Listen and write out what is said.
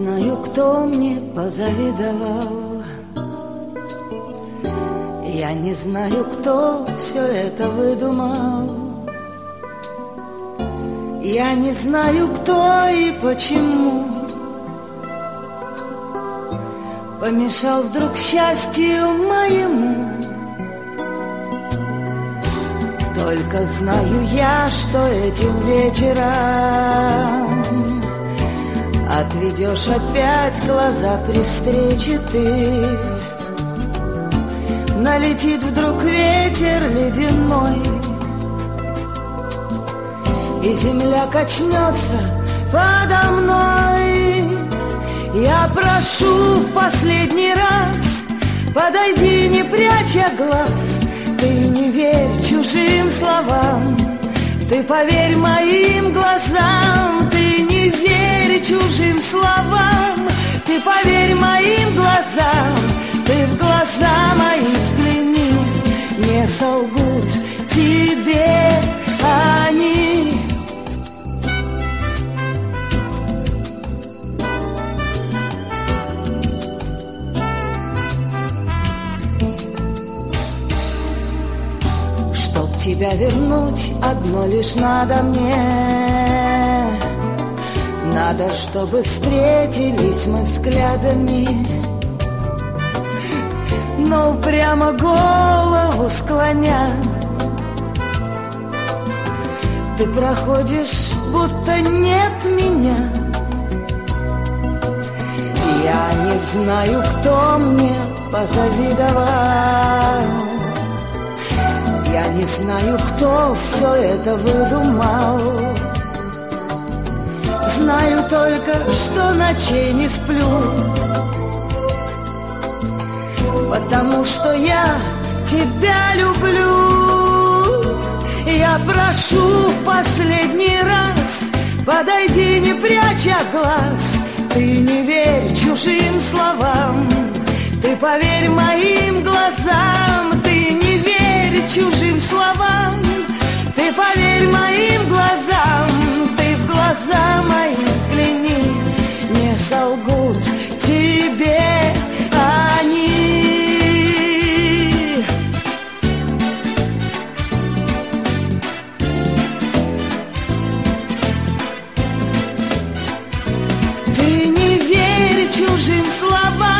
знаю, кто мне позавидовал. Я не знаю, кто все это выдумал. Я не знаю, кто и почему помешал вдруг счастью моему. Только знаю я, что этим вечером отведешь опять глаза при встрече ты. Налетит вдруг ветер ледяной, и земля качнется подо мной. Я прошу в последний раз, подойди, не пряча глаз. Ты не верь чужим словам, ты поверь моим глазам. Ты не верь чужим словам, ты поверь моим глазам. Ты в глаза мои взгляни, не солгут тебе они. Чтоб тебя вернуть, одно лишь надо мне. Надо, чтобы встретились мы взглядами, но прямо голову склоня ты проходишь, будто нет меня. Я не знаю, кто мне позавидовал. Я не знаю, кто все это выдумал. Знаю только, что ночей не сплю, потому что я тебя люблю. Я прошу в последний раз, подойди, не пряча глаз. Ты не верь чужим словам, ты поверь моим глазам. Ты не верь чужим словам, ты поверь моим глазам. Ты в глаза мои взгляни, не солгут тебе они. Ты не верь чужим словам,